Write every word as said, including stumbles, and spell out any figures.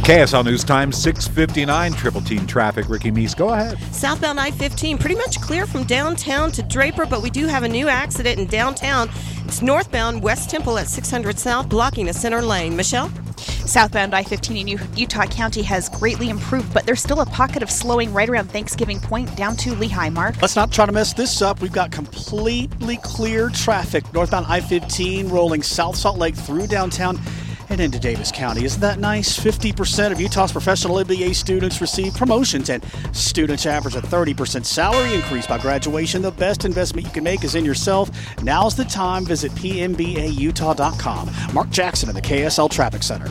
K S L News Time, six fifty-nine, Triple Team Traffic. Ricky Meese, go ahead. Southbound I fifteen, pretty much clear from downtown to Draper, but we do have a new accident in downtown. It's northbound West Temple at six hundred South, blocking a center lane. Michelle? Southbound I fifteen in Utah County has greatly improved, but there's still a pocket of slowing right around Thanksgiving Point down to Lehigh. Mark? Let's not try to mess this up. We've got completely clear traffic. Northbound I fifteen rolling South Salt Lake through downtown and into Davis County. Isn't that nice? fifty percent of Utah's professional M B A students receive promotions, and students average a thirty percent salary increase by graduation. The best investment you can make is in yourself. Now's the time. Visit P M B A Utah dot com. Mark Jackson in the K S L Traffic Center.